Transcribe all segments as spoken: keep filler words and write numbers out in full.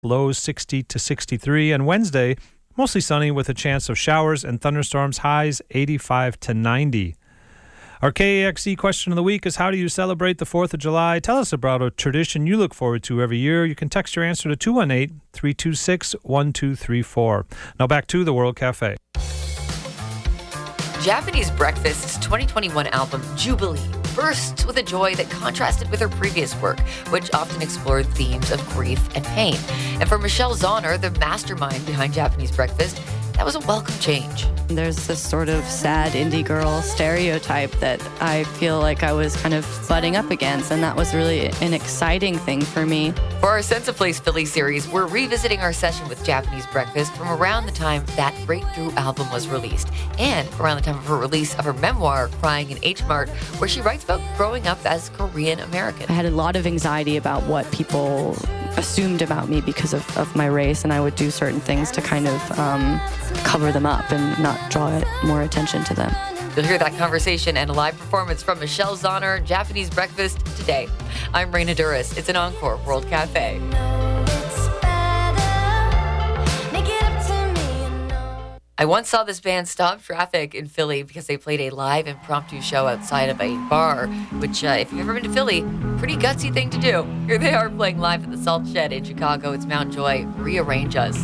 lows sixty to sixty-three. And Wednesday, mostly sunny with a chance of showers and thunderstorms, highs eighty-five to ninety. Our K A X E question of the week is, how do you celebrate the fourth of July? Tell us about a tradition you look forward to every year. You can text your answer to two one eight, three two six, one two three four. Now back to the World Cafe. Japanese Breakfast's twenty twenty-one album, Jubilee, bursts with a joy that contrasted with her previous work, which often explored themes of grief and pain. And for Michelle Zauner, the mastermind behind Japanese Breakfast, that was a welcome change. There's this sort of sad indie girl stereotype that I feel like I was kind of butting up against, and that was really an exciting thing for me. For our Sense of Place Philly series, we're revisiting our session with Japanese Breakfast from around the time that breakthrough album was released, and around the time of her release of her memoir, Crying in H Mart, where she writes about growing up as Korean American. I had a lot of anxiety about what people assumed about me because of, of my race, and I would do certain things to kind of um, cover them up and not draw it, more attention to them. You'll hear that conversation and a live performance from Michelle Zauner, Japanese Breakfast, today. I'm Raina Duras. It's an Encore World Cafe. I once saw this band stop traffic in Philly because they played a live impromptu show outside of a bar, which, uh, if you've ever been to Philly, pretty gutsy thing to do. Here they are playing live at the Salt Shed in Chicago. It's Mount Joy. Rearrange Us.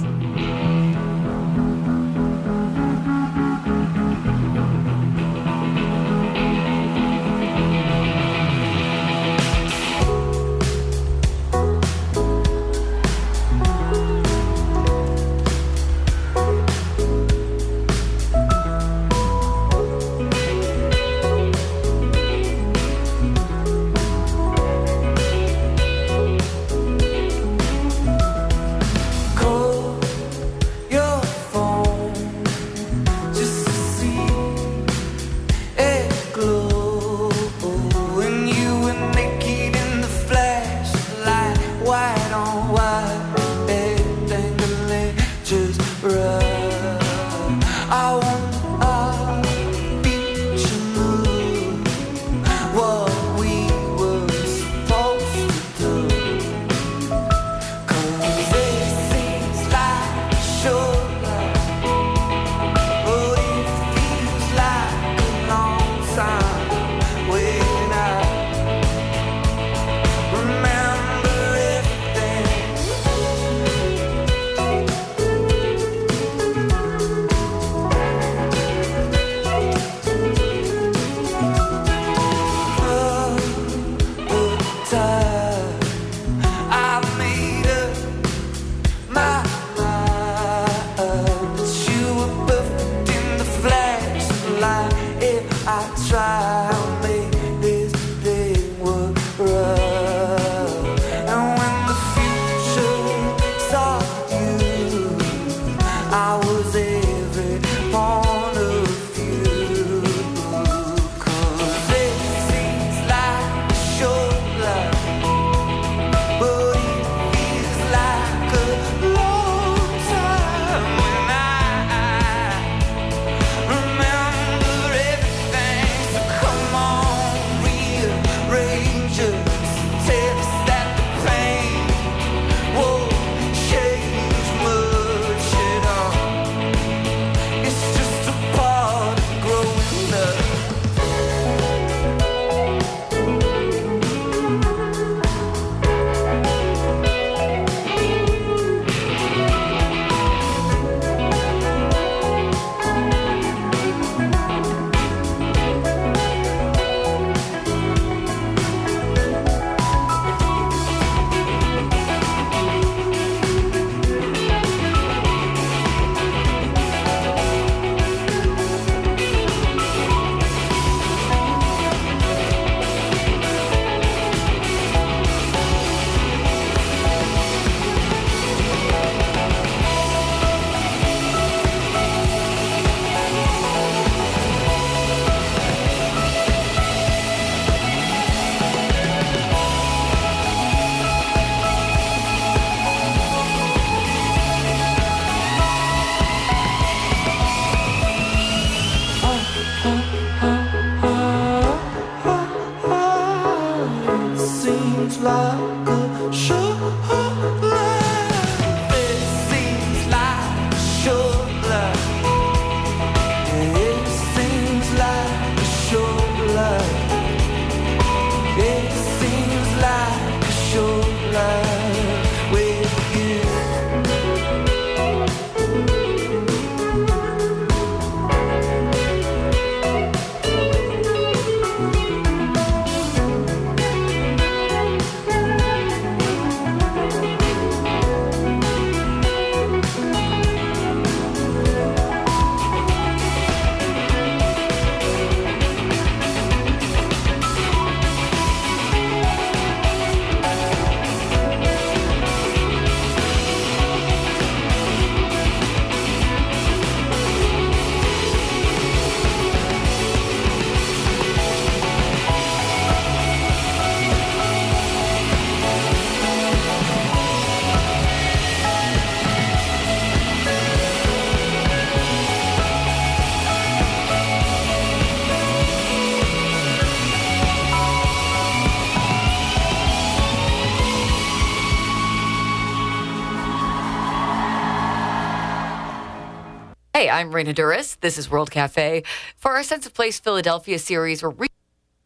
Hey, I'm Raina Duras. This is World Cafe. For our Sense of Place Philadelphia series, we're re-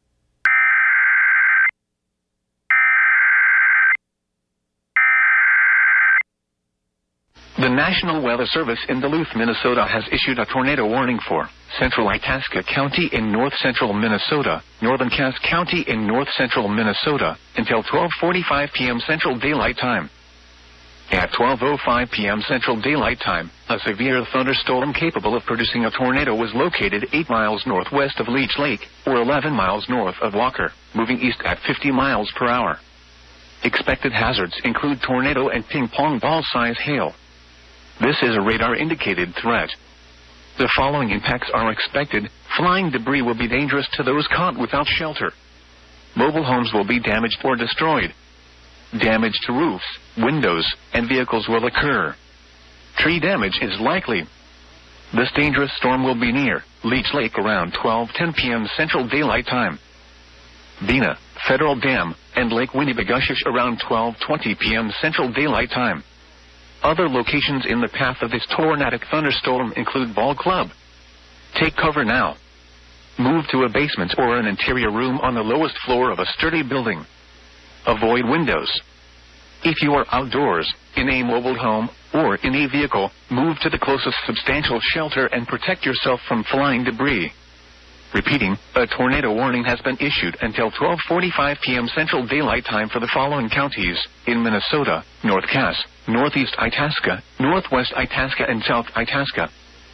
The National Weather Service in Duluth, Minnesota has issued a tornado warning for central Itasca County in north-central Minnesota, northern Cass County in north-central Minnesota, until twelve forty-five p.m. Central Daylight Time. At twelve oh five p.m. Central Daylight Time, a severe thunderstorm capable of producing a tornado was located eight miles northwest of Leech Lake, or eleven miles north of Walker, moving east at fifty miles per hour. Expected hazards include tornado and ping-pong ball-size hail. This is a radar-indicated threat. The following impacts are expected. Flying debris will be dangerous to those caught without shelter. Mobile homes will be damaged or destroyed. Damage to roofs, windows, and vehicles will occur. Tree damage is likely. This dangerous storm will be near Leech Lake around twelve ten p.m. Central Daylight Time. Bena, Federal Dam, and Lake Winnipegoshsh around twelve twenty p.m. Central Daylight Time. Other locations in the path of this tornadic thunderstorm include Ball Club. Take cover now. Move to a basement or an interior room on the lowest floor of a sturdy building. Avoid windows. If you are outdoors, in a mobile home, or in a vehicle, move to the closest substantial shelter and protect yourself from flying debris. Repeating, a tornado warning has been issued until twelve forty-five p.m. Central Daylight Time for the following counties in Minnesota: North Cass, Northeast Itasca, Northwest Itasca, and South Itasca.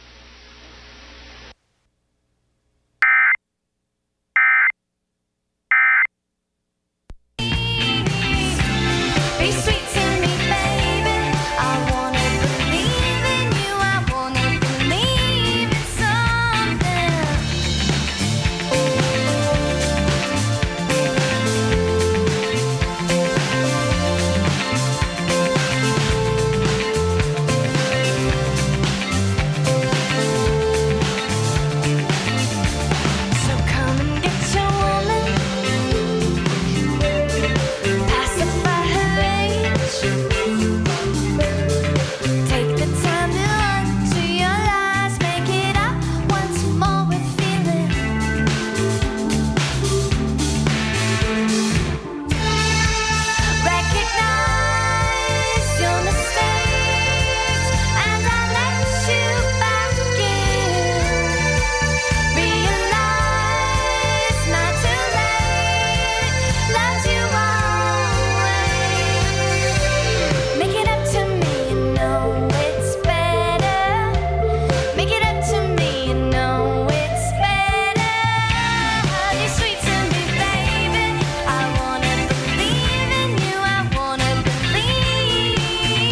Be sweet to me, baby. I wanna believe in you. I wanna believe in something. So come and get your woman. Pacify her rage. Take the time to undo your lies. Make it up once more with feeling. Recognize your mistakes, and I'll let you back in. Realize not too late. Loves you always. Make it up to me, you know it's better. Make it up to me, you know it's better. You're sweet to me, baby. I wanna believe in you. I wanna believe.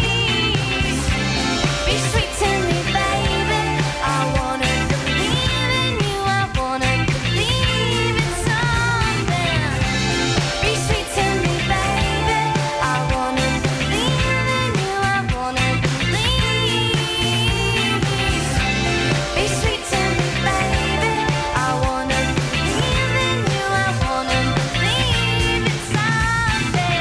Be sweet to me, baby. I wanna believe in you. I wanna believe in something. Be sweet to me, baby. I wanna believe in you. I wanna believe. Be sweet to me, baby. I wanna believe in you. I wanna believe in something.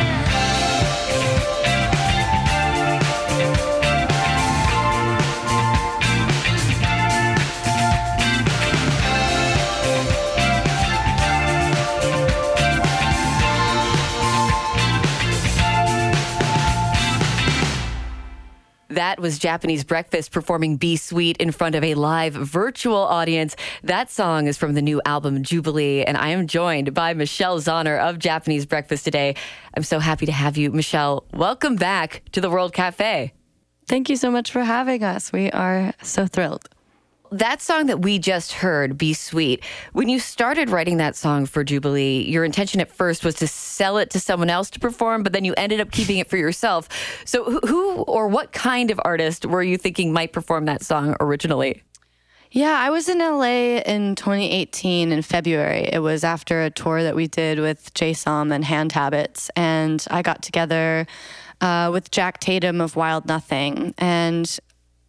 That was Japanese Breakfast performing Be Sweet in front of a live virtual audience. That song is from the new album Jubilee, and I am joined by Michelle Zahner of Japanese Breakfast today. I'm so happy to have you, Michelle. Welcome back to the World Cafe. Thank you so much for having us. We are so thrilled. That song that we just heard, Be Sweet, when you started writing that song for Jubilee, your intention at first was to sell it to someone else to perform, but then you ended up keeping it for yourself. So who- who or what kind of artist were you thinking might perform that song originally? Yeah, I was in L A in twenty eighteen in February. It was after a tour that we did with Jay Som and Hand Habits, and I got together uh, with Jack Tatum of Wild Nothing, and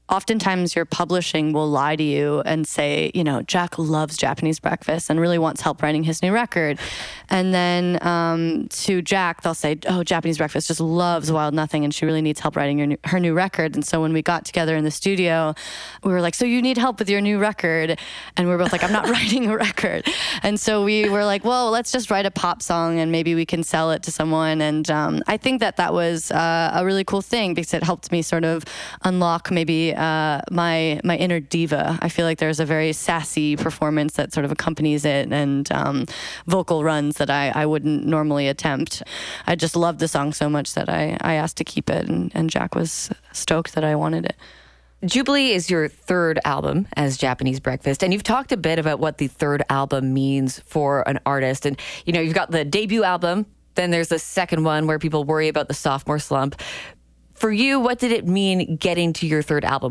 oftentimes your publishing will lie to you and say, you know, Jack loves Japanese Breakfast and really wants help writing his new record. And then um, to Jack, they'll say, oh, Japanese Breakfast just loves Wild Nothing and she really needs help writing your new, her new record. And so when we got together in the studio, we were like, so you need help with your new record? And we were both like, I'm not writing a record. And so we were like, well, let's just write a pop song and maybe we can sell it to someone. And um, I think that that was uh, a really cool thing because it helped me sort of unlock maybe Uh, my my inner diva. I feel like there's a very sassy performance that sort of accompanies it and um, vocal runs that I, I wouldn't normally attempt. I just loved the song so much that I, I asked to keep it, and, and Jack was stoked that I wanted it. Jubilee is your third album as Japanese Breakfast, and you've talked a bit about what the third album means for an artist. And, you know, you've got the debut album, then there's the second one where people worry about the sophomore slump. For you, what did it mean getting to your third album?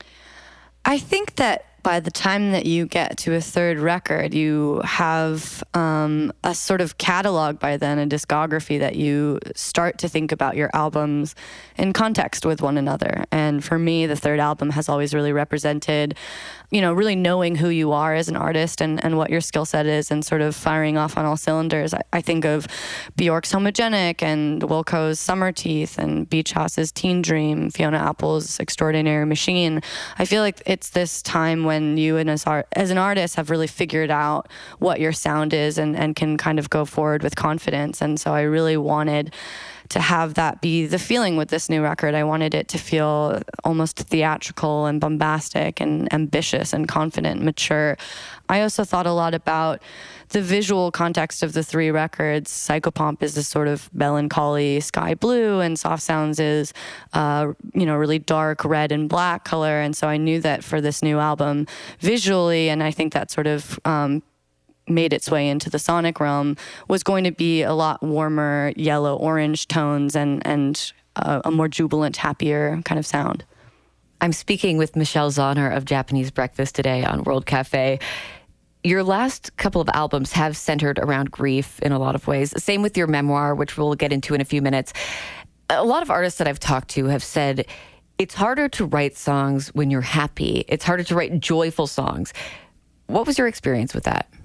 I think that by the time that you get to a third record, you have um, a sort of catalog by then, a discography that you start to think about your albums in context with one another. And for me, the third album has always really represented, you know, really knowing who you are as an artist and, and what your skill set is and sort of firing off on all cylinders. I, I think of Bjork's Homogenic and Wilco's Summer Teeth and Beach House's Teen Dream, Fiona Apple's Extraordinary Machine. I feel like it's this time when you and as, art, as an artist have really figured out what your sound is and, and can kind of go forward with confidence. And so I really wanted to have that be the feeling with this new record. I wanted it to feel almost theatrical and bombastic and ambitious and confident, mature. I also thought a lot about the visual context of the three records. Psychopomp is this sort of melancholy sky blue, and Soft Sounds is, uh, you know, really dark red and black color. And so I knew that for this new album, visually, and I think that sort of um, made its way into the sonic realm, was going to be a lot warmer yellow orange tones and and uh, a more jubilant, happier kind of sound. I'm speaking with Michelle Zauner of Japanese Breakfast today on World Cafe. Your last couple of albums have centered around grief in a lot of ways. Same with your memoir, which we'll get into in a few minutes. A lot of artists that I've talked to have said it's harder to write songs when you're happy. It's harder to write joyful songs. What was your experience with that?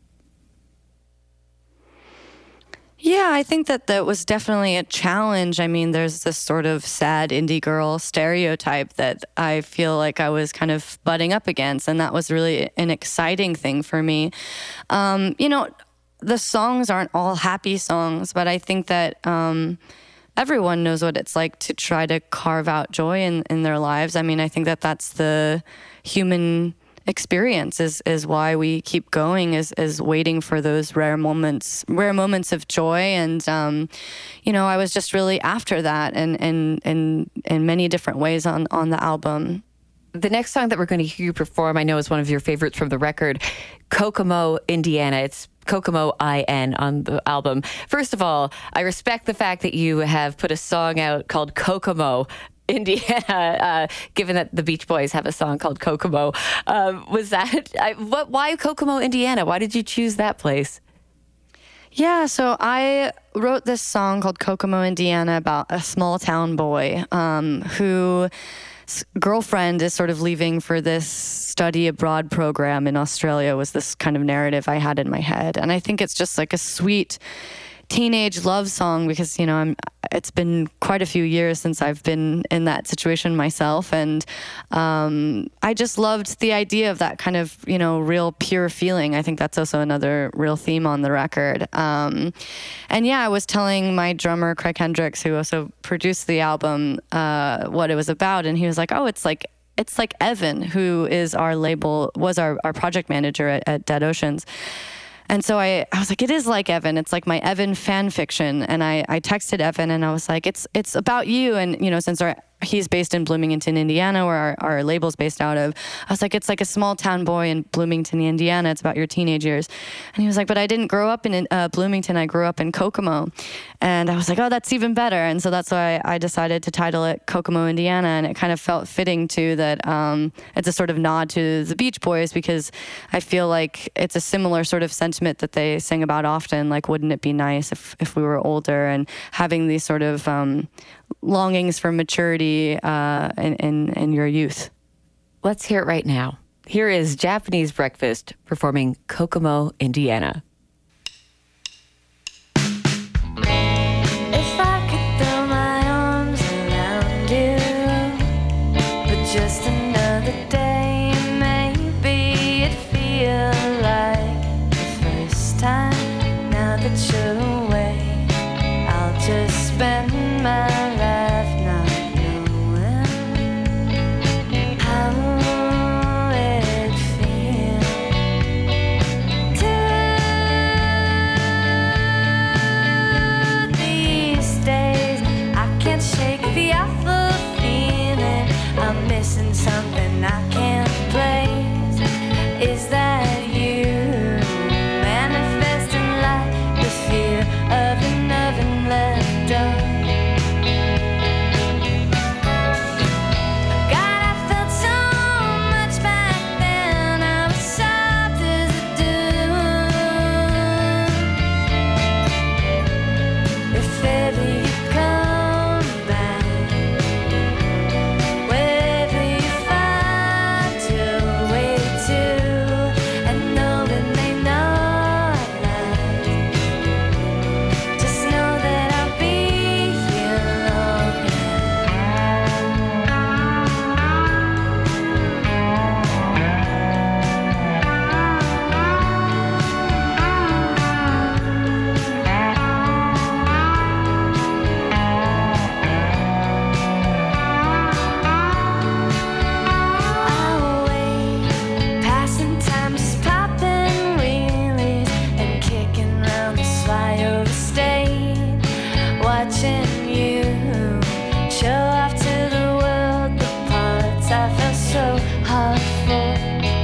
Yeah, I think that that was definitely a challenge. I mean, there's this sort of sad indie girl stereotype that I feel like I was kind of butting up against, and that was really an exciting thing for me. Um, you know, the songs aren't all happy songs, but I think that um, everyone knows what it's like to try to carve out joy in, in their lives. I mean, I think that that's the human experience is is why we keep going, is is waiting for those rare moments rare moments of joy. And um you know, I was just really after that and and in in many different ways on on the album. The next song that we're going to hear you perform, I know is one of your favorites from the record, Kokomo, Indiana. It's Kokomo I N on the album. First of all, I respect the fact that you have put a song out called Kokomo, Indiana, uh, given that the Beach Boys have a song called Kokomo. Um, was that, I, what, why Kokomo, Indiana? Why did you choose that place? Yeah, so I wrote this song called Kokomo, Indiana about a small town boy um, who girlfriend is sort of leaving for this study abroad program in Australia, was this kind of narrative I had in my head. And I think it's just like a sweet teenage love song because, you know, I'm, it's been quite a few years since I've been in that situation myself. And um, I just loved the idea of that kind of, you know, real pure feeling. I think that's also another real theme on the record. Um, and yeah, I was telling my drummer, Craig Hendricks, who also produced the album, uh, what it was about. And he was like, oh, it's like, it's like Evan, who is our label, was our, our project manager at, at Dead Oceans. And so I, I was like, it is like Evan. It's like my Evan fan fiction. And I, I texted Evan and I was like, it's it's about you. And, you know, since our, he's based in Bloomington, Indiana, where our, our label's based out of, I was like, it's like a small town boy in Bloomington, Indiana. It's about your teenage years. And he was like, but I didn't grow up in uh, Bloomington. I grew up in Kokomo. And I was like, oh, that's even better. And so that's why I decided to title it Kokomo, Indiana. And it kind of felt fitting, too, that um, it's a sort of nod to the Beach Boys, because I feel like it's a similar sort of sentiment that they sing about often. Like, wouldn't it be nice if, if we were older, and having these sort of um, longings for maturity uh, in, in, in your youth. let's hear it right now. Here is Japanese Breakfast performing Kokomo, Indiana. If I could throw my arms around you, but just another day, maybe it'd feel like the first time. Now that you're away, I'll just spend my life not knowing how it feels to these days. I can't shake the awful feeling I'm missing something I can't place. Is that you manifesting like the fear of an oven left up? God, I felt so much back then. I was soft as a dune. If ever you come back, wherever you find your way to, and know it may not last, just know that I'll be here long I'll wait, passing time, just popping wheelies and kicking round this flyover state, watching you show off to the world the parts I felt so hard for.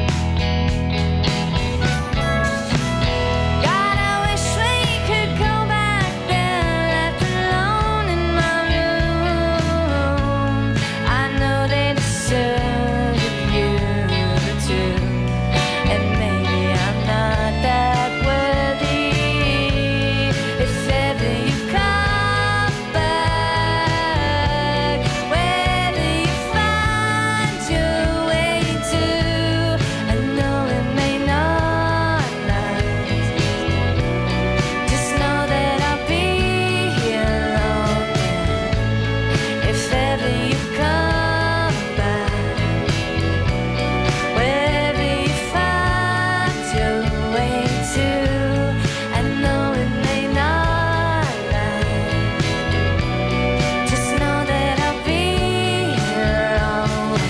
God, I wish we could go back there, left alone in my room. I know they deserve you too, and maybe I'm not that worthy. If ever you come back, wherever you find your way to, I know it may not last. Just know that I'll be here long. If ever you come back, wherever you find your way to, I know it may not last. Just know that I'll be here always.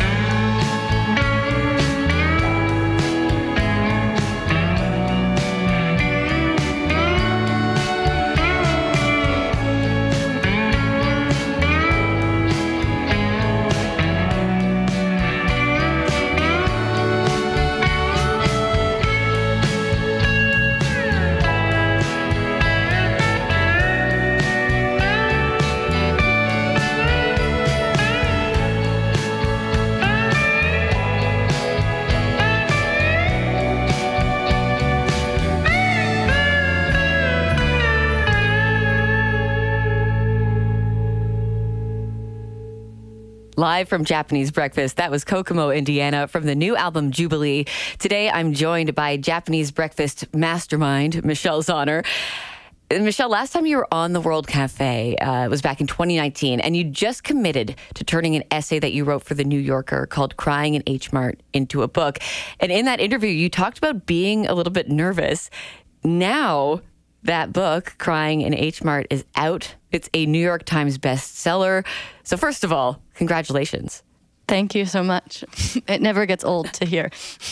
Live from Japanese Breakfast, that was Kokomo, Indiana, from the new album Jubilee. Today, I'm joined by Japanese Breakfast mastermind, Michelle Zauner. And Michelle, last time you were on the World Cafe, uh, it was back in twenty nineteen, and you just committed to turning an essay that you wrote for The New Yorker called Crying in H Mart into a book. And in that interview, you talked about being a little bit nervous. Now, that book, Crying in H Mart, is out. It's a New York Times bestseller. So first of all, congratulations. Thank you so much. It never gets old to hear.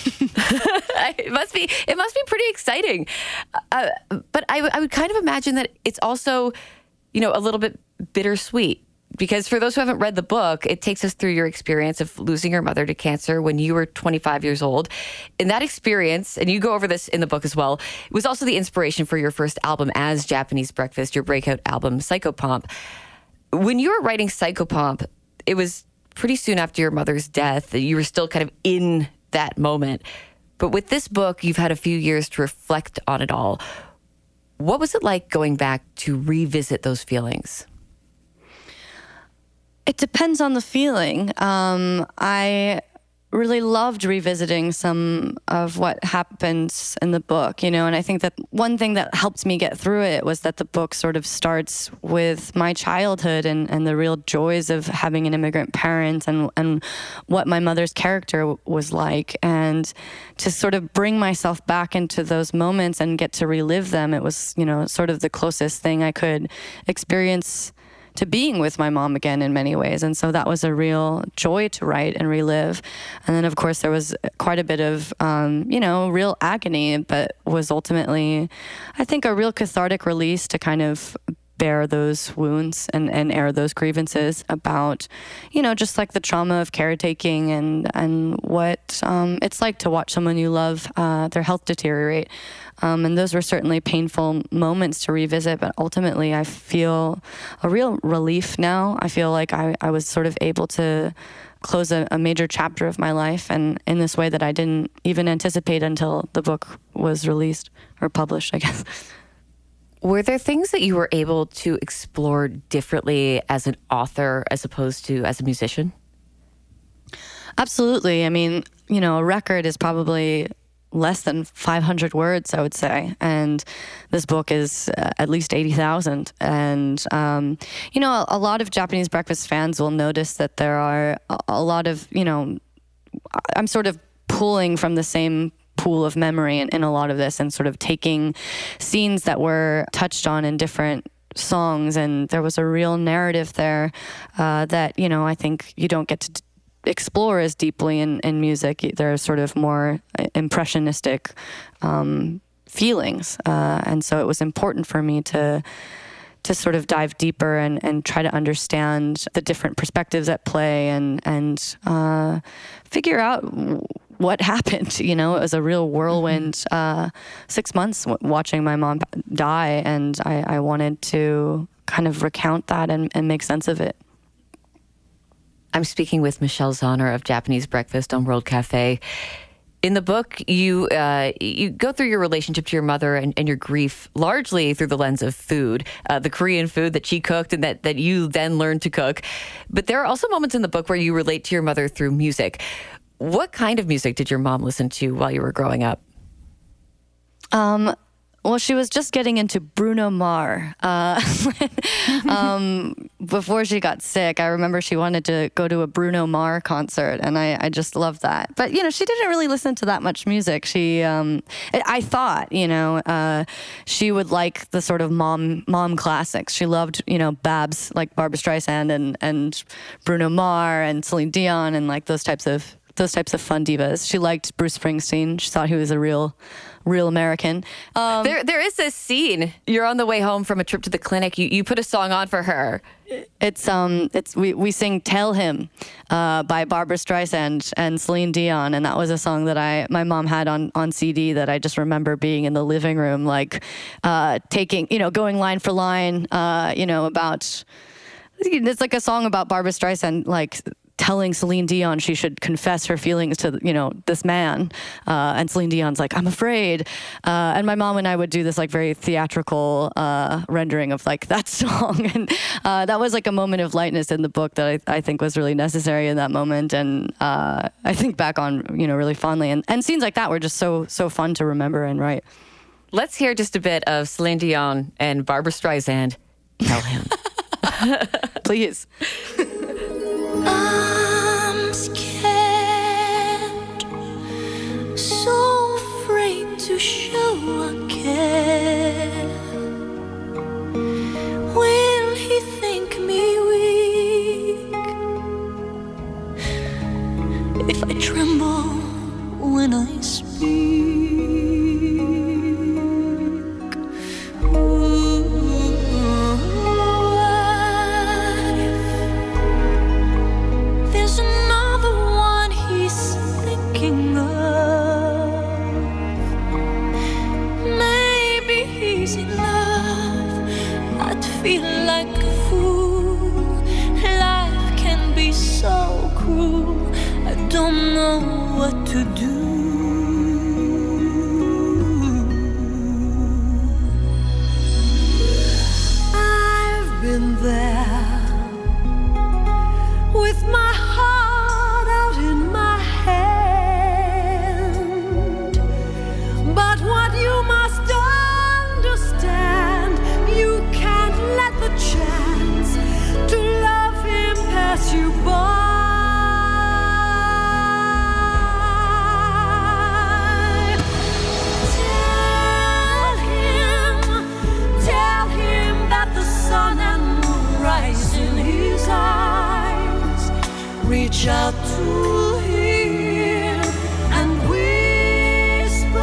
It must be. It must be pretty exciting. Uh, but I, w- I would kind of imagine that it's also, you know, a little bit bittersweet. Because for those who haven't read the book, it takes us through your experience of losing your mother to cancer when you were twenty-five years old. In that experience, and you go over this in the book as well, it was also the inspiration for your first album as Japanese Breakfast, your breakout album, Psychopomp. When you were writing Psychopomp, it was pretty soon after your mother's death. You were still kind of in that moment. But with this book, you've had a few years to reflect on it all. What was it like going back to revisit those feelings? It depends on the feeling. Um, I really loved revisiting some of what happens in the book, you know, and I think that one thing that helped me get through it was that the book sort of starts with my childhood and, and the real joys of having an immigrant parent and, and what my mother's character was like. And to sort of bring myself back into those moments and get to relive them, it was, you know, sort of the closest thing I could experience to being with my mom again in many ways. And so that was a real joy to write and relive. And then, of course, there was quite a bit of, um, you know, real agony, but was ultimately, I think, a real cathartic release to kind of bear those wounds and, and air those grievances about, you know, just like the trauma of caretaking and, and what um, it's like to watch someone you love, uh, their health deteriorate. Um, and those were certainly painful moments to revisit, but ultimately I feel a real relief now. I feel like I, I was sort of able to close a, a major chapter of my life, and in this way that I didn't even anticipate until the book was released or published, I guess. Were there things that you were able to explore differently as an author as opposed to as a musician? Absolutely. I mean, you know, a record is probably less than five hundred words, I would say. And this book is uh, at least eighty thousand. And, um, you know, a, a lot of Japanese Breakfast fans will notice that there are a, a lot of, you know, I'm sort of pulling from the same pool of memory in, in a lot of this and sort of taking scenes that were touched on in different songs. And there was a real narrative there uh, that, you know, I think you don't get to t- explore as deeply in, in music. There are sort of more impressionistic um, feelings. Uh, and so it was important for me to to sort of dive deeper and, and try to understand the different perspectives at play and, and uh, figure out what happened. You know, it was a real whirlwind uh, six months w- watching my mom die, and I, I wanted to kind of recount that and, and make sense of it. I'm speaking with Michelle Zauner of Japanese Breakfast on World Cafe. In the book, you uh, you go through your relationship to your mother and, and your grief largely through the lens of food, uh, the Korean food that she cooked and that, that you then learned to cook. But there are also moments in the book where you relate to your mother through music. What kind of music did your mom listen to while you were growing up? Um, well, she was just getting into Bruno Mars. Uh, um, before she got sick, I remember she wanted to go to a Bruno Mars concert, and I, I just loved that. But, you know, she didn't really listen to that much music. She, um, I thought, you know, uh, she would like the sort of mom mom classics. She loved, you know, Babs, like Barbra Streisand and, and Bruno Mars and Celine Dion and like those types of those types of fun divas. She liked Bruce Springsteen. She thought he was a real, real American. Um, there, there is this scene. You're on the way home from a trip to the clinic. You, you put a song on for her. It's um, it's we, we sing "Tell Him" uh, by Barbra Streisand and Celine Dion, and that was a song that I my mom had on on C D that I just remember being in the living room, like uh, taking, you know, going line for line, uh, you know, about. It's like a song about Barbra Streisand, like telling Celine Dion she should confess her feelings to, you know, this man. Uh, and Celine Dion's like, I'm afraid. Uh, and my mom and I would do this like very theatrical uh, rendering of like that song. And uh, that was like a moment of lightness in the book that I, I think was really necessary in that moment. And uh, I think back on, you know, really fondly. And, and scenes like that were just so, so fun to remember and write. Let's hear just a bit of Celine Dion and Barbra Streisand. Tell Him. Please. I'm scared, so afraid to show I care. Will he think me weak if I tremble when I speak? Feel like a fool. Life can be so cruel. I don't know what to do. I've been there with my heart out in my head. reach out to him and whisper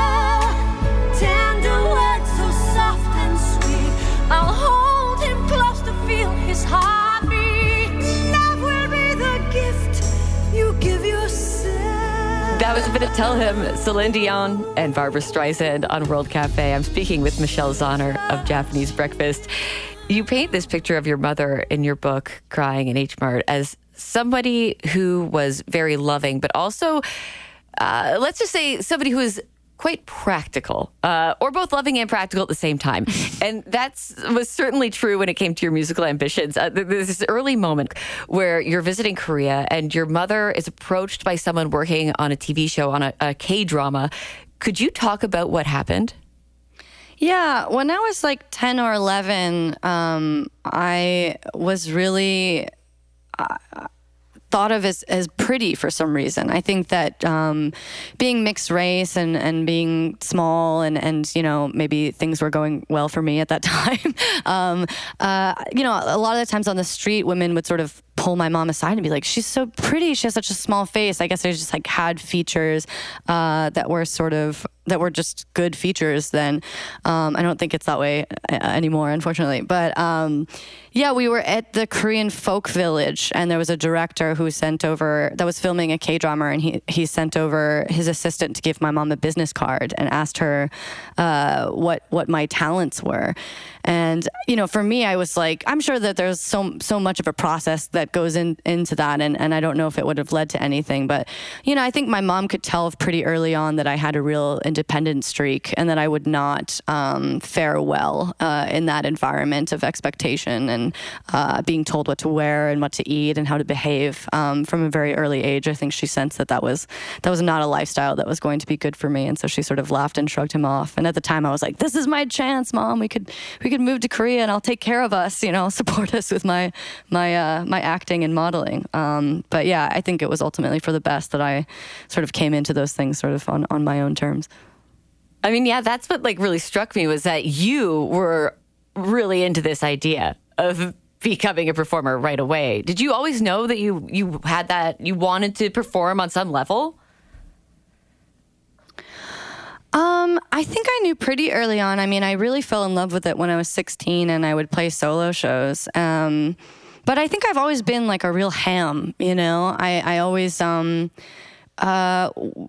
tender words so soft and sweet. I'll hold him close to feel his heartbeat. Love will be the gift you give yourself. That was a bit of Tell Him, Celine Dion and Barbara Streisand on World Cafe. I'm speaking with Michelle Zauner of Japanese Breakfast. You paint this picture of your mother in your book, Crying in H Mart, as somebody who was very loving, but also, uh, let's just say, somebody who is quite practical, uh, or both loving and practical at the same time. And that was certainly true when it came to your musical ambitions. Uh, there's this early moment where you're visiting Korea and your mother is approached by someone working on a T V show, on a, a K-drama. Could you talk about what happened? Yeah, when I was like ten or eleven, um, I was really uh, thought of as, as pretty for some reason. I think that um, being mixed race and, and being small and, and, you know, maybe things were going well for me at that time. um, uh, you know, a lot of the times on the street, women would sort of pull my mom aside and be like, she's so pretty. She has such a small face. I guess I just like had features uh, that were sort of, that were just good features then. Um, I don't think it's that way anymore, unfortunately. But um, yeah, we were at the Korean Folk Village and there was a director who sent over, that was filming a K-drama, and he, he sent over his assistant to give my mom a business card and asked her uh, what, what my talents were. And, you know, for me, I was like, I'm sure that there's so so much of a process that goes in, into that. And, and I don't know if it would have led to anything. But, you know, I think my mom could tell pretty early on that I had a real independent streak and that I would not um, fare well uh, in that environment of expectation and uh, being told what to wear and what to eat and how to behave um, from a very early age. I think she sensed that that was, that was not a lifestyle that was going to be good for me. And so she sort of laughed and shrugged him off. And at the time I was like, this is my chance, Mom. We could, we could move to Korea and I'll take care of us, you know, support us with my my uh, my acting and modeling. Um, but yeah, I think it was ultimately for the best that I sort of came into those things sort of on, on my own terms. I mean, yeah, that's what like really struck me, was that you were really into this idea of becoming a performer right away. Did you always know that you you had that, you wanted to perform on some level? Um, I think I knew pretty early on. I mean, I really fell in love with it when I was sixteen and I would play solo shows. Um, but I think I've always been like a real ham, you know, I, I always, um, uh,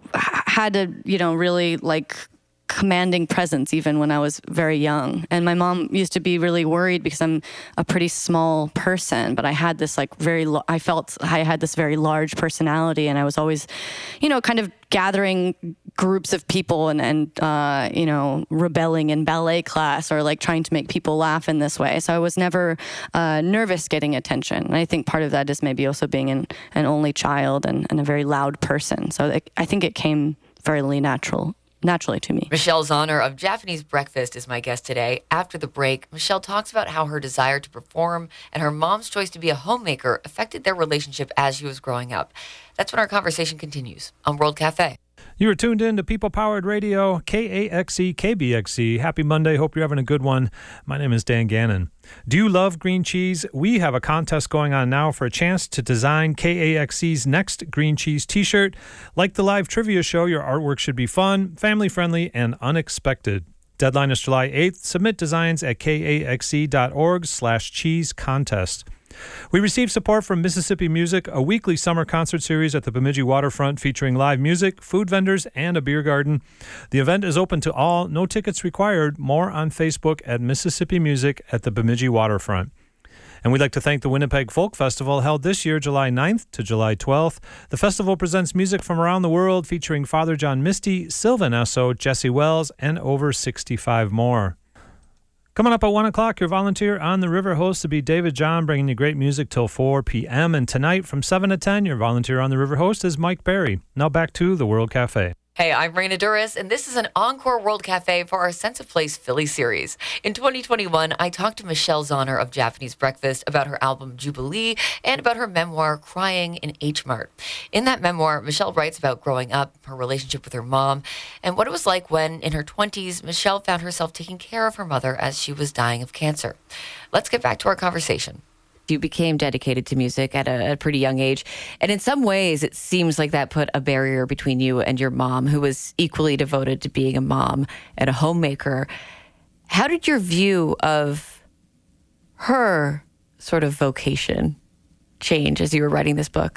had to, you know, really like commanding presence even when I was very young. And my mom used to be really worried because I'm a pretty small person, but I had this like very, lo- I felt I had this very large personality, and I was always, you know, kind of gathering groups of people and, and uh, you know, rebelling in ballet class or like trying to make people laugh in this way. So I was never uh, nervous getting attention. And I think part of that is maybe also being an, an only child and, and a very loud person. So it, I think it came fairly natural. naturally to me. Michelle Zauner of Japanese Breakfast is my guest today. After the break, Michelle talks about how her desire to perform and her mom's choice to be a homemaker affected their relationship as she was growing up. That's when our conversation continues on World Cafe. You are tuned in to People Powered Radio, K A X E, K B X E. Happy Monday. Hope you're having a good one. My name is Dan Gannon. Do you love green cheese? We have a contest going on now for a chance to design K A X E's next green cheese t-shirt. Like the live trivia show, your artwork should be fun, family-friendly, and unexpected. Deadline is July eighth. Submit designs at kaxe.org slash cheese contest. We received support from Mississippi Music, a weekly summer concert series at the Bemidji Waterfront featuring live music, food vendors, and a beer garden. The event is open to all, no tickets required. More on Facebook at Mississippi Music at the Bemidji Waterfront. And we'd like to thank the Winnipeg Folk Festival, held this year July ninth to July twelfth. The festival presents music from around the world featuring Father John Misty, Sylvan Esso, Jesse Wells, and over sixty-five more. Coming up at one o'clock, your volunteer on the River host to be David John, bringing you great music till four p.m. And tonight from seven to ten, your volunteer on the River host is Mike Berry. Now back to the World Cafe. Hey, I'm Raina Duras, and this is an Encore World Cafe for our Sense of Place Philly series. In twenty twenty-one, I talked to Michelle Zauner of Japanese Breakfast about her album Jubilee and about her memoir, Crying in H Mart. In that memoir, Michelle writes about growing up, her relationship with her mom, and what it was like when, in her twenties, Michelle found herself taking care of her mother as she was dying of cancer. Let's get back to our conversation. You became dedicated to music at a, a pretty young age. And in some ways, it seems like that put a barrier between you and your mom, who was equally devoted to being a mom and a homemaker. How did your view of her sort of vocation change as you were writing this book?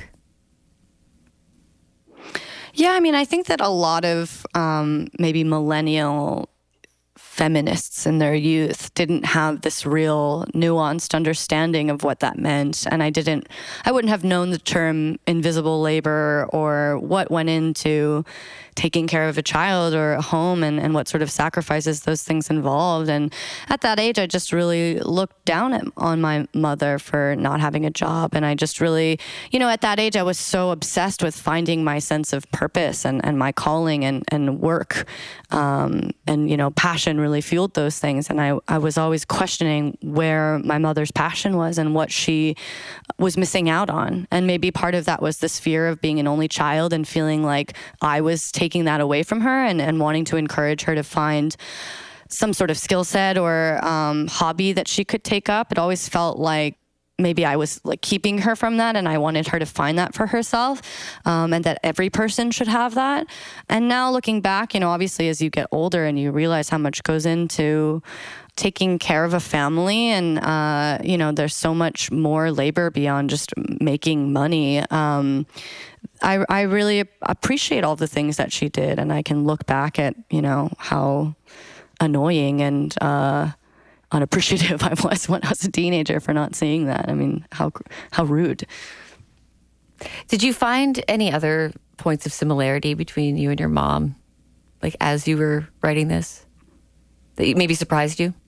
Yeah, I mean, I think that a lot of um, maybe millennial feminists in their youth didn't have this real nuanced understanding of what that meant. And I didn't, I wouldn't have known the term invisible labor or what went into taking care of a child or a home and, and what sort of sacrifices those things involved. And at that age, I just really looked down at, on my mother for not having a job. And I just really, you know, at that age, I was so obsessed with finding my sense of purpose and, and my calling and, and work. Um, and, you know, passion really fueled those things. And I, I was always questioning where my mother's passion was and what she was missing out on. And maybe part of that was this fear of being an only child and feeling like I was taking that away from her and, and wanting to encourage her to find some sort of skill set or um, hobby that she could take up. It always felt like maybe I was like keeping her from that, and I wanted her to find that for herself, um, and that every person should have that. And now looking back, you know, obviously as you get older and you realize how much goes into taking care of a family, and uh, you know, there's so much more labor beyond just making money. Um, I, I really appreciate all the things that she did, and I can look back at, you know, how annoying and uh, unappreciative I was when I was a teenager for not seeing that. I mean, how how rude. Did you find any other points of similarity between you and your mom, like as you were writing this, that maybe surprised you?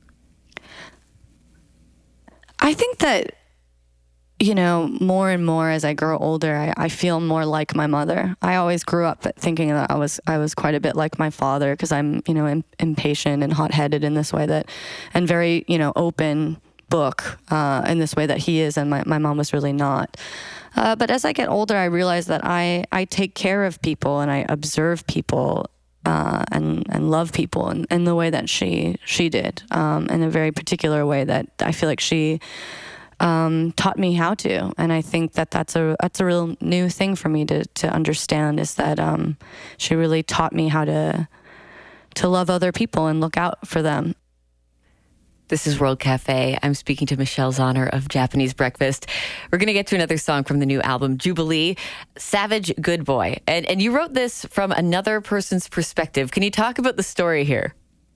I think that, you know, more and more as I grow older, I, I feel more like my mother. I always grew up thinking that I was I was quite a bit like my father because I'm, you know, im- impatient and hot-headed in this way that, and very, you know, open book uh, in this way that he is, and my, my mom was really not. Uh, but as I get older, I realize that I, I take care of people and I observe people uh, and and love people in, in the way that she she did, um, in a very particular way that I feel like she Um, taught me how to. And I think that that's a that's a real new thing for me to to understand, is that um, she really taught me how to to love other people and look out for them. This is World Cafe. I'm speaking to Michelle Zauner of Japanese Breakfast. We're going to get to another song from the new album, Jubilee, Savage Good Boy. And, and you wrote this from another person's perspective. Can you talk about the story here?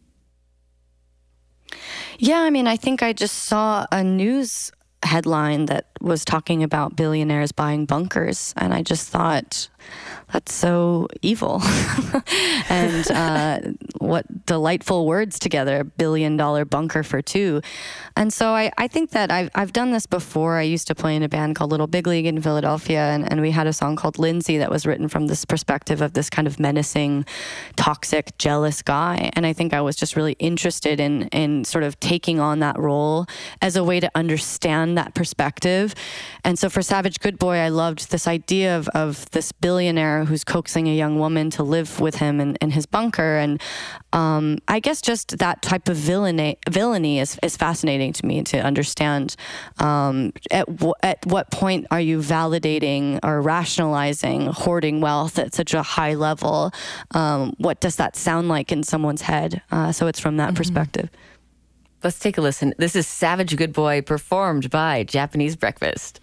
Yeah, I mean, I think I just saw a news headline that was talking about billionaires buying bunkers, and I just thought, that's so evil. And uh, what delightful words together, billion dollar bunker for two. And so I, I think that I've, I've done this before. I used to play in a band called Little Big League in Philadelphia, and, and we had a song called Lindsay that was written from this perspective of this kind of menacing, toxic, jealous guy. And I think I was just really interested in, in sort of taking on that role as a way to understand that perspective. And so for Savage Good Boy, I loved this idea of, of this billionaire who's coaxing a young woman to live with him in, in his bunker. And um, I guess just that type of villainy, villainy is, is fascinating to me to understand. Um, at, w- at what point are you validating or rationalizing hoarding wealth at such a high level? Um, what does that sound like in someone's head? Uh, so it's from that mm-hmm. perspective. Let's take a listen. This is Savage Good Boy, performed by Japanese Breakfast.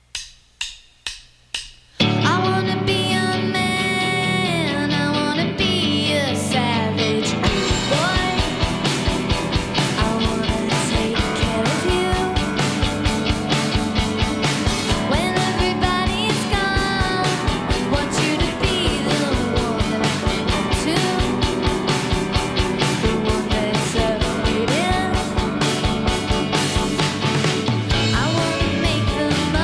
I wanna be a man, I wanna be a savage good boy. I wanna take care of you when everybody's gone. Want you to be the one that I want to, the one that's upgraded. I wanna make the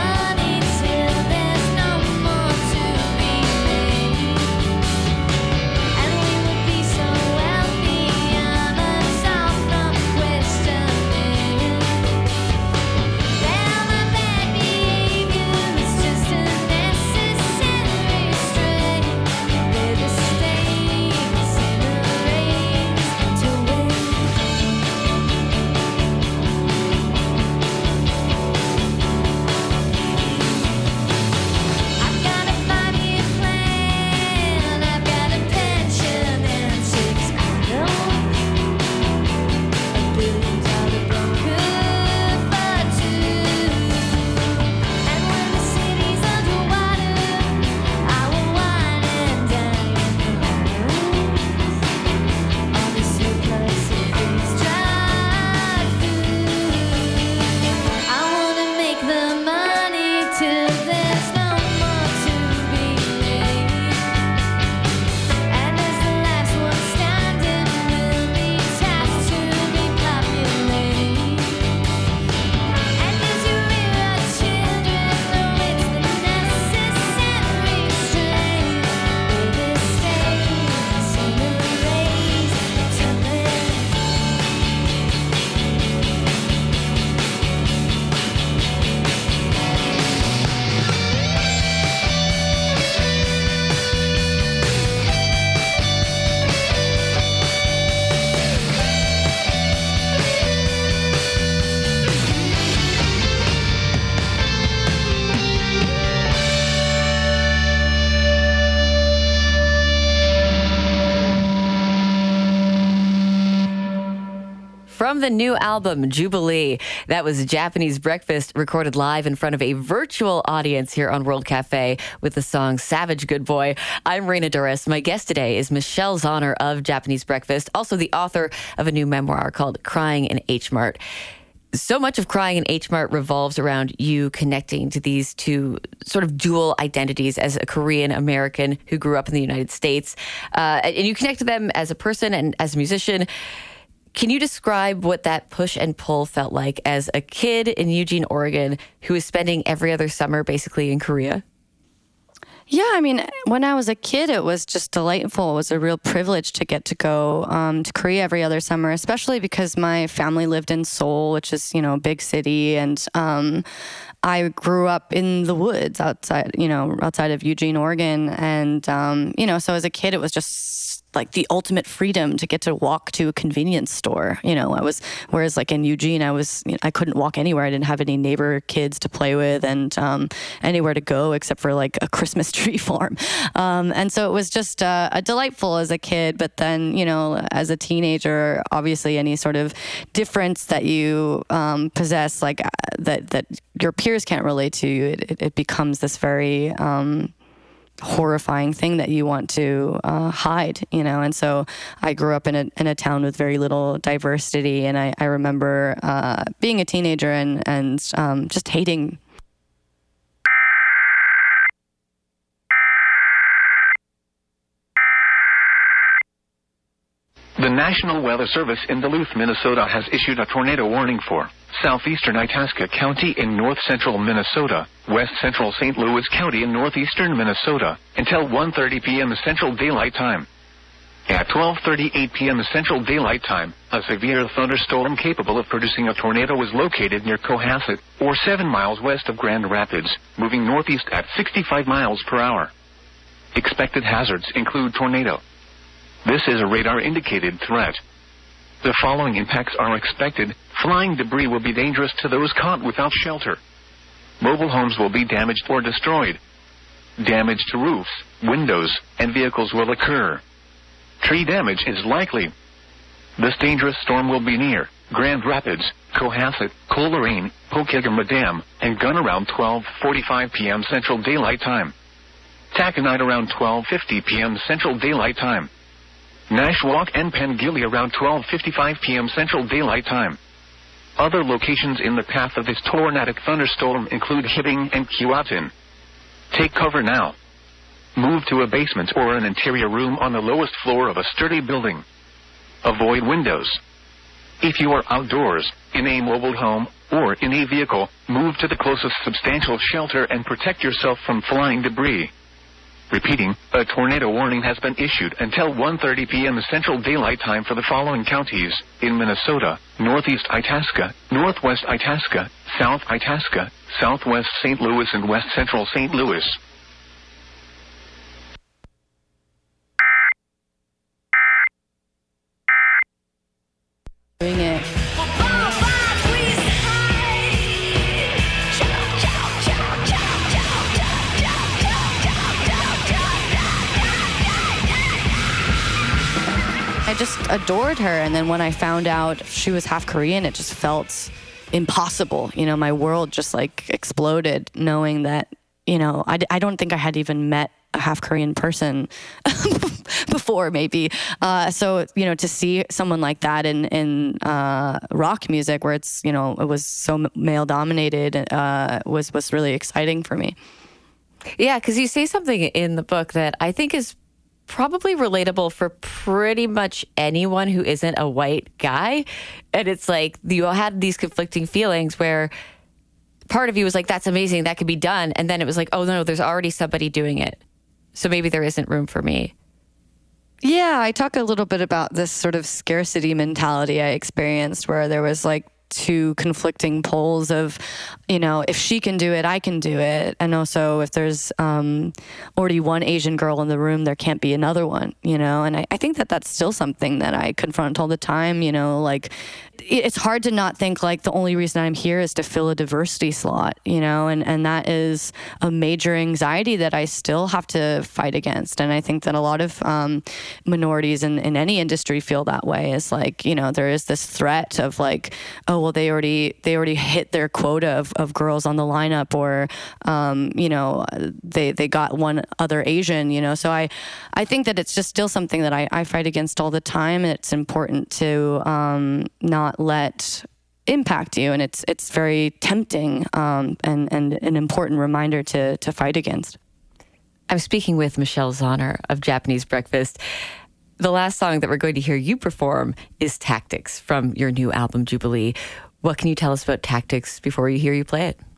From the new album, Jubilee, that was Japanese Breakfast, recorded live in front of a virtual audience here on World Cafe with the song Savage Good Boy. I'm Raina Doris. My guest today is Michelle Zauner of Japanese Breakfast, also the author of a new memoir called Crying in H Mart. So much of Crying in H Mart revolves around you connecting to these two sort of dual identities as a Korean American who grew up in the United States. Uh, and you connect to them as a person and as a musician. Can you describe what that push and pull felt like as a kid in Eugene, Oregon, who was spending every other summer basically in Korea? Yeah, I mean, when I was a kid, it was just delightful. It was a real privilege to get to go um, to Korea every other summer, especially because my family lived in Seoul, which is, you know, a big city. And um, I grew up in the woods outside, you know, outside of Eugene, Oregon. And, um, you know, so as a kid, it was just like the ultimate freedom to get to walk to a convenience store. You know, I was, whereas like in Eugene, I was, you know, I couldn't walk anywhere. I didn't have any neighbor kids to play with and um, anywhere to go except for like a Christmas tree farm. Um, and so it was just uh, a delightful as a kid. But then, you know, as a teenager, obviously any sort of difference that you um, possess, like uh, that, that your peers can't relate to, it, it, it becomes this very, um, horrifying thing that you want to uh, hide, you know. And so I grew up in a in a town with very little diversity, and I, I remember uh, being a teenager and and um, just hating. The National Weather Service in Duluth, Minnesota has issued a tornado warning for southeastern Itasca County in north-central Minnesota, west-central Saint Louis County in northeastern Minnesota, until one thirty p.m. Central Daylight Time. At twelve thirty-eight p.m. Central Daylight Time, a severe thunderstorm capable of producing a tornado was located near Cohasset, or seven miles west of Grand Rapids, moving northeast at sixty-five miles per hour. Expected hazards include tornado. This is a radar-indicated threat. The following impacts are expected. Flying debris will be dangerous to those caught without shelter. Mobile homes will be damaged or destroyed. Damage to roofs, windows, and vehicles will occur. Tree damage is likely. This dangerous storm will be near Grand Rapids, Cohasset, Coleraine, Pokegama Dam, and Gun around twelve forty-five p.m. Central Daylight Time. Taconite around twelve fifty p.m. Central Daylight Time. Nashwauk and Pengilly around twelve fifty-five p.m. Central Daylight Time. Other locations in the path of this tornadic thunderstorm include Hibbing and Keewatin. Take cover now. Move to a basement or an interior room on the lowest floor of a sturdy building. Avoid windows. If you are outdoors, in a mobile home, or in a vehicle, move to the closest substantial shelter and protect yourself from flying debris. Repeating, a tornado warning has been issued until one thirty p.m. Central Daylight Time for the following counties in Minnesota: northeast Itasca, northwest Itasca, south Itasca, southwest Saint Louis, and west central Saint Louis. Doing it. I just adored her. And then when I found out she was half Korean, it just felt impossible. You know, my world just like exploded knowing that, you know, I, I don't think I had even met a half Korean person before maybe. Uh, so, you know, to see someone like that in, in uh, rock music where it's, you know, it was so male dominated uh, was, was really exciting for me. Yeah, because you say something in the book that I think is probably relatable for pretty much anyone who isn't a white guy. And it's like you had these conflicting feelings where part of you was like, that's amazing, that could be done. And then it was like, oh no, there's already somebody doing it. So maybe there isn't room for me. Yeah, I talk a little bit about this sort of scarcity mentality I experienced where there was like two conflicting poles of, you know, if she can do it, I can do it. And also if there's um, already one Asian girl in the room, there can't be another one, you know? And I, I think that that's still something that I confront all the time, you know, like it, it's hard to not think like the only reason I'm here is to fill a diversity slot, you know? And, and that is a major anxiety that I still have to fight against. And I think that a lot of um, minorities in, in any industry feel that way. Is like, you know, there is this threat of like, oh, well, they already they already hit their quota of, of girls on the lineup, or um, you know, they they got one other Asian, you know. So I I think that it's just still something that I, I fight against all the time. It's important to um, not let impact you, and it's it's very tempting um, and and an important reminder to to fight against. I'm speaking with Michelle Zauner of Japanese Breakfast. The last song that we're going to hear you perform is Tactics from your new album, Jubilee. What can you tell us about Tactics before we hear you play it?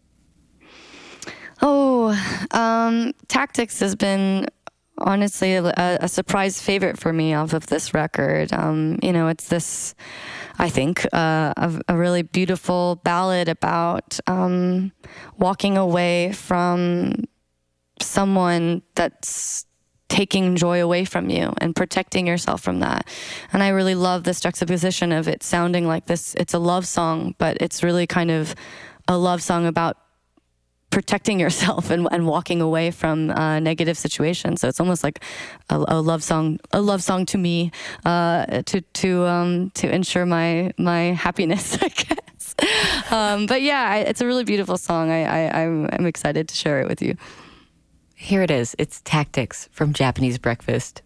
Oh, um, Tactics has been honestly a, a surprise favorite for me off of this record. Um, you know, it's this, I think, uh, a, a really beautiful ballad about um, walking away from someone that's taking joy away from you and protecting yourself from that. And I really love this juxtaposition of it sounding like this. It's a love song, but it's really kind of a love song about protecting yourself and, and walking away from uh, negative situations. So it's almost like a, a love song, a love song to me, uh, to to um, to ensure my my happiness, I guess. Um, but yeah, I, it's a really beautiful song. I, I I'm, I'm excited to share it with you. Here it is. It's Tactics from Japanese Breakfast.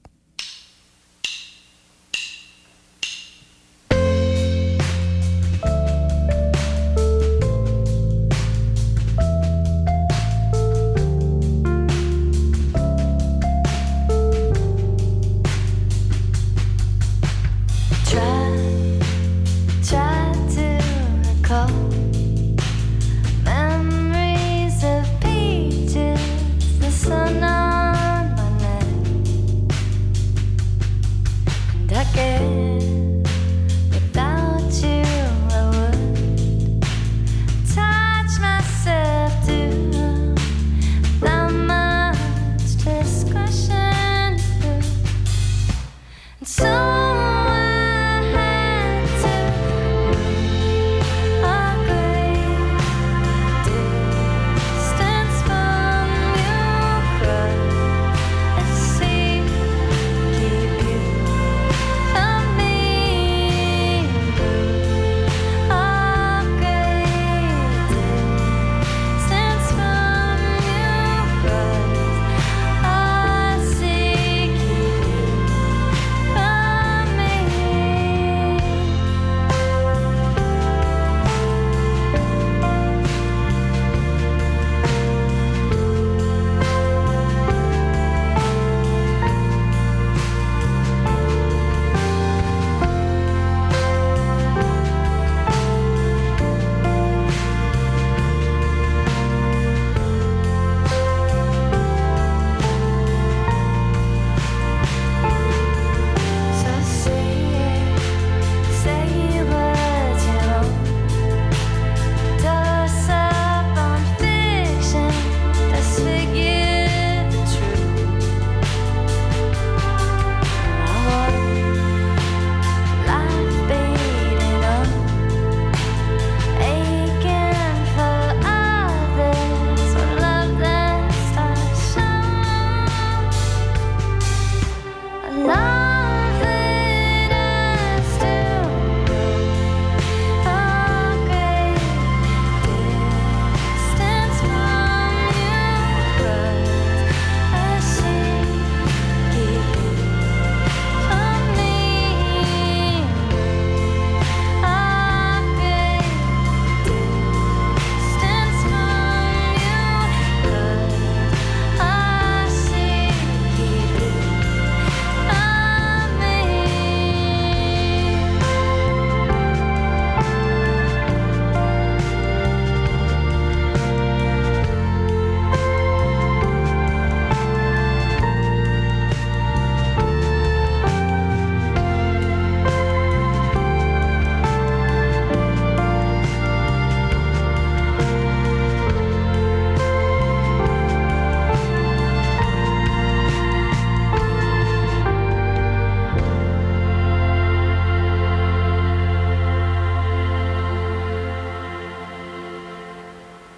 Try, try to recall memories of peaches, the sun on my neck.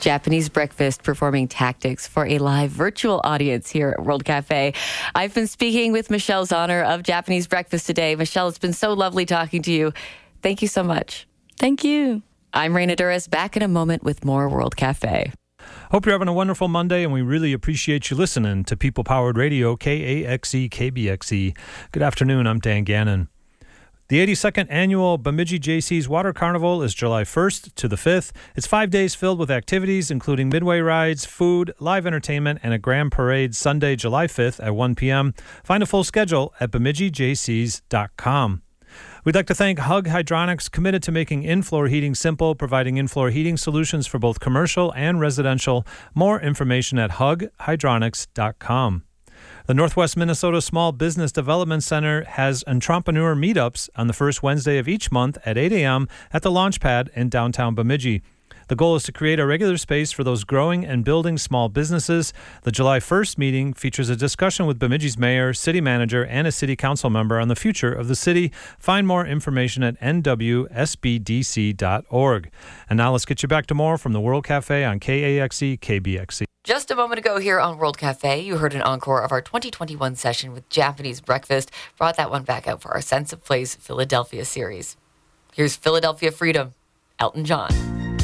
Japanese Breakfast performing Tactics for a live virtual audience here at World Cafe. I've been speaking with Michelle Zauner of Japanese Breakfast today. Michelle, it's been so lovely talking to you. Thank you so much. Thank you. I'm Raina Duras, back in a moment with more World Cafe. Hope you're having a wonderful Monday, and we really appreciate you listening to People Powered Radio, K A X E, K B X E. Good afternoon, I'm Dan Gannon. The eighty-second annual Bemidji J C's Water Carnival is July first to the fifth. It's five days filled with activities, including midway rides, food, live entertainment, and a grand parade Sunday, July fifth at one p.m. Find a full schedule at bemidji j cs dot com. We'd like to thank Hug Hydronics, committed to making in-floor heating simple, providing in-floor heating solutions for both commercial and residential. More information at hug hydronics dot com. The Northwest Minnesota Small Business Development Center has entrepreneur meetups on the first Wednesday of each month at eight a.m. at the Launchpad in downtown Bemidji. The goal is to create a regular space for those growing and building small businesses. The July first meeting features a discussion with Bemidji's mayor, city manager, and a city council member on the future of the city. Find more information at n w s b d c dot org. And now let's get you back to more from the World Cafe on K A X E, K B X E. Just a moment ago here on World Cafe, you heard an encore of our twenty twenty-one session with Japanese Breakfast. Brought that one back out for our Sense of Place Philadelphia series. Here's Philadelphia Freedom, Elton John.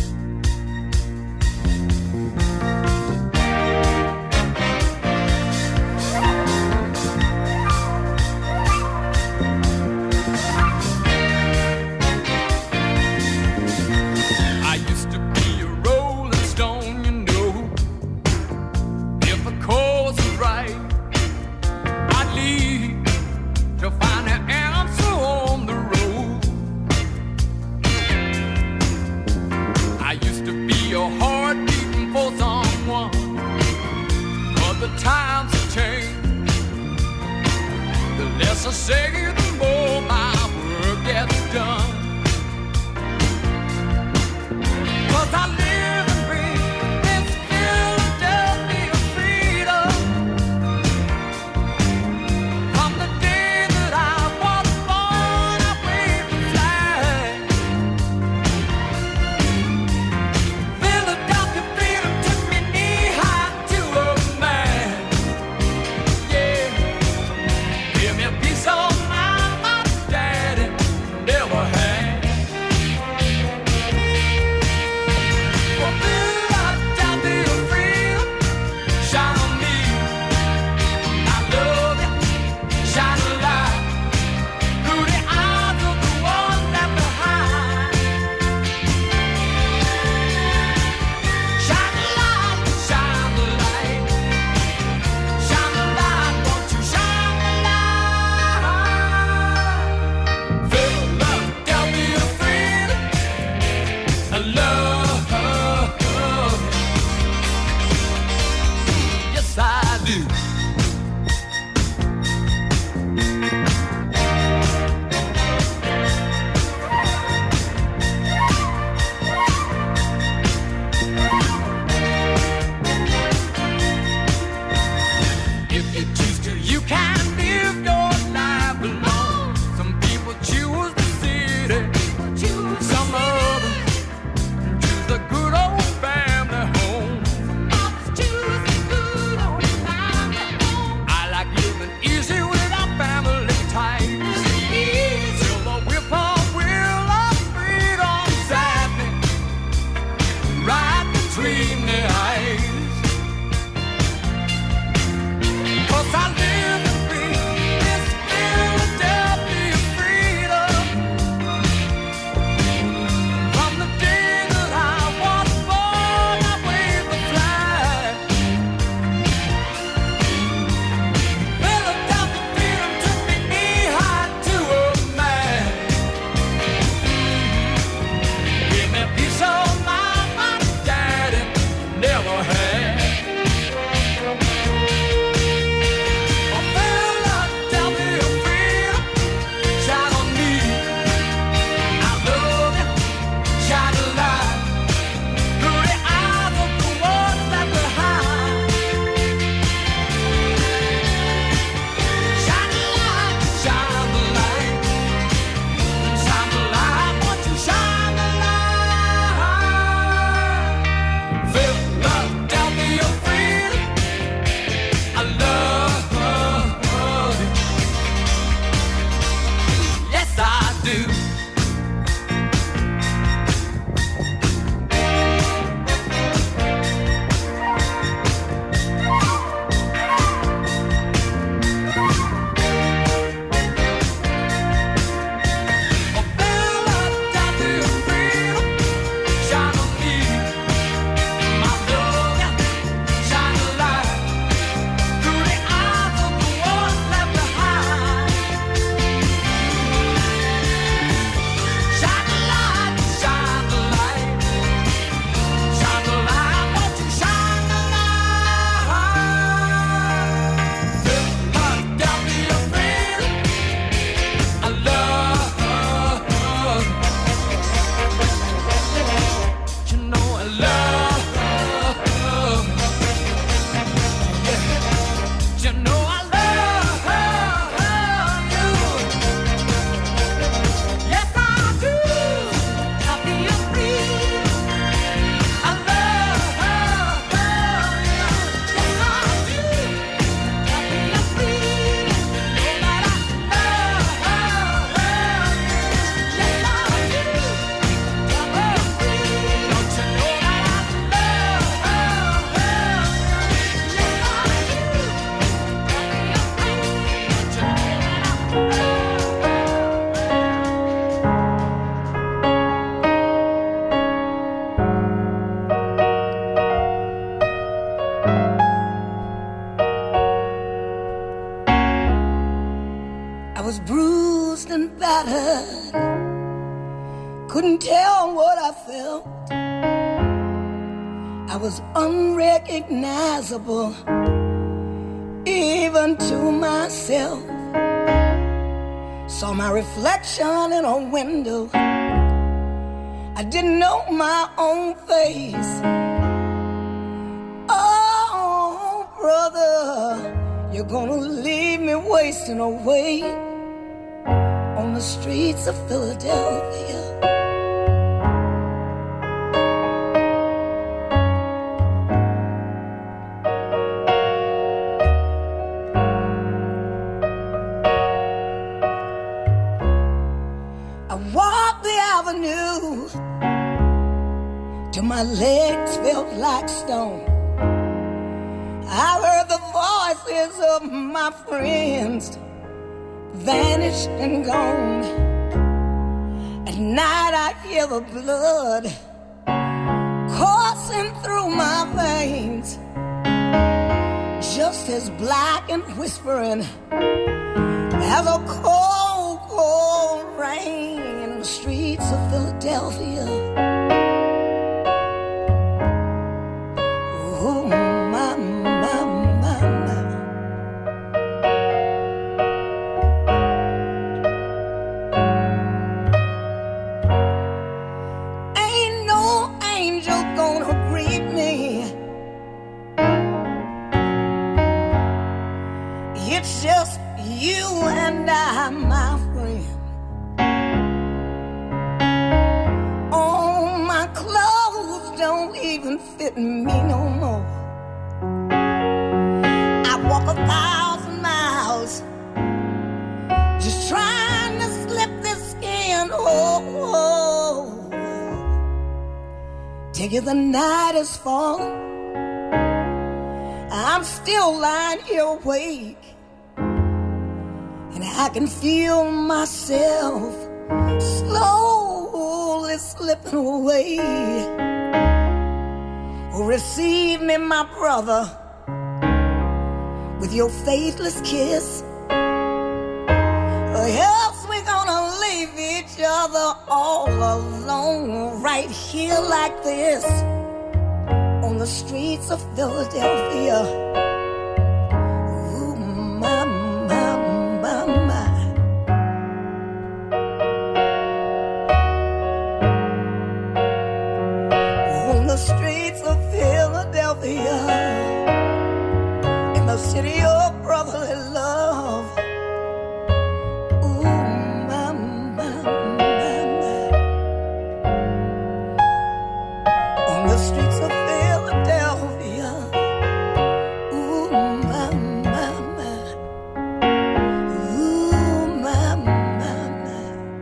Times have changed. The less I say, the more my work gets done. 'Cause I live and breathe this Philadelphia freedom. From the day that I was born, I waved the flag. Philadelphia freedom took me knee high to a man. Give me a piece of mind. I was bruised and battered, couldn't tell what I felt. I was unrecognizable, even to myself. Saw my reflection in a window, I didn't know my own face. Oh, brother, you're gonna leave me wasting away on the streets of Philadelphia. I walked the avenue till my legs felt like stone. I heard the voices of my friends vanished and gone. At night I hear the blood coursing through my veins, just as black and whispering as a cold, cold rain in the streets of Philadelphia. Oh, my, my, my, my. Ain't no angel gonna greet me. It's just you and I, my friend. Oh, my clothes don't even fit me no more. I walk a thousand miles just trying to slip this skin. Oh, oh. Tell you the night is falling, I'm still lying here awake, and I can feel myself slowly slipping away. Oh, receive me, my brother, with your faithless kiss, or else we're gonna leave each other all alone right here like this on the streets of Philadelphia. Ooh, my, my, my, my. On the streets of Philadelphia, in the city of brotherly love. Ooh, my, my, my, my. On the streets of Philadelphia. Ooh, my, my, my. Ooh, my, my, my.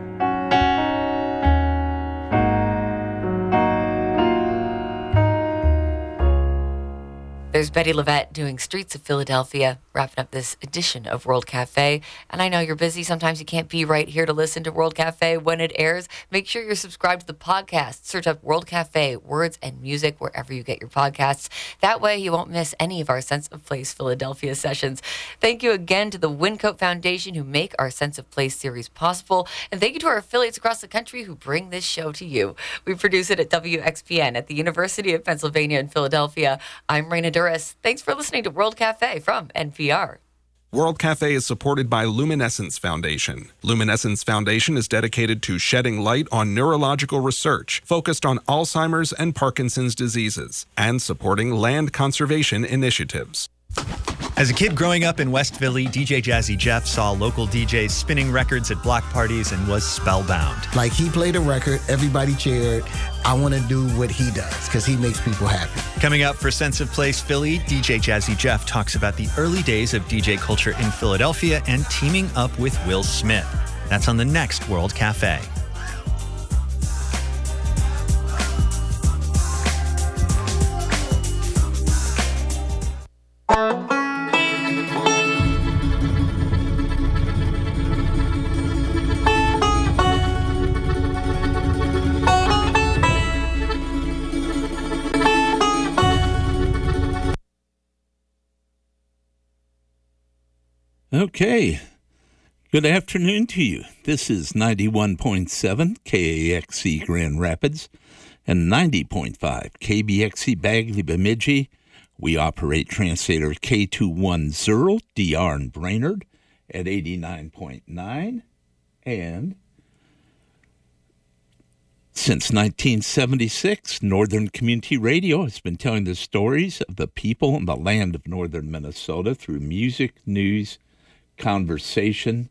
There's Betty Levette doing Streets of Philadelphia, wrapping up this edition of World Cafe. And I know you're busy. Sometimes you can't be right here to listen to World Cafe when it airs. Make sure you're subscribed to the podcast. Search up World Cafe, words and music, wherever you get your podcasts. That way you won't miss any of our Sense of Place Philadelphia sessions. Thank you again to the Wincoat Foundation who make our Sense of Place series possible. And thank you to our affiliates across the country who bring this show to you. We produce it at W X P N at the University of Pennsylvania in Philadelphia. I'm Raina Duras. Thanks for listening to World Cafe from N P R. World Cafe is supported by Luminescence Foundation. Luminescence Foundation is dedicated to shedding light on neurological research focused on Alzheimer's and Parkinson's diseases and supporting land conservation initiatives. As a kid growing up in West Philly, D J Jazzy Jeff saw local D Js spinning records at block parties and was spellbound. Like, he played a record, everybody cheered. I want to do what he does because he makes people happy. Coming up for Sense of Place Philly, D J Jazzy Jeff talks about the early days of D J culture in Philadelphia and teaming up with Will Smith. That's on the next World Cafe. Okay. Good afternoon to you. This is ninety-one point seven K A X C Grand Rapids and ninety point five K B X C Bagley Bemidji. We operate translator K two one zero D R and Brainerd at eighty-nine point nine. And since nineteen seventy-six, Northern Community Radio has been telling the stories of the people and the land of northern Minnesota through music, news, conversation,